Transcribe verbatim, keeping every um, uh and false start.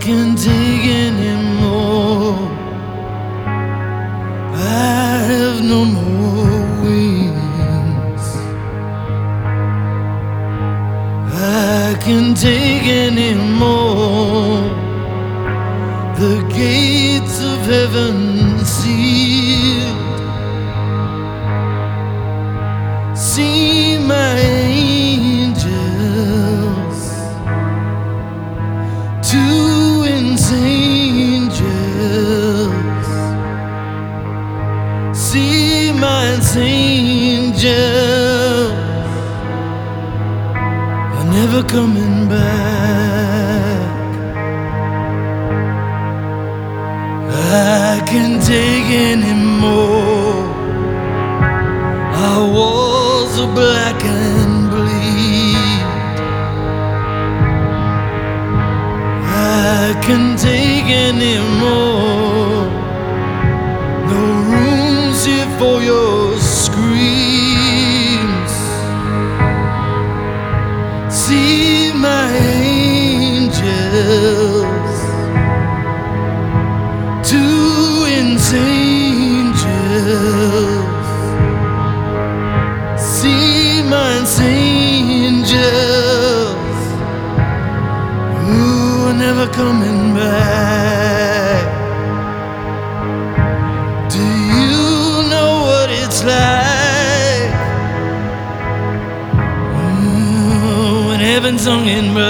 can't take anymore. I have no more wings. I can't take anymore. The gates of heaven sealed. See my angels, two insane angels. See my angels are never coming back. I can't take anymore. Our walls are black and bleed. I can't take anymore. No room's here for your screams. See my angels, two insane angels. See my angels, who are never coming back. Do you know what it's like mm, when heaven's hung in black?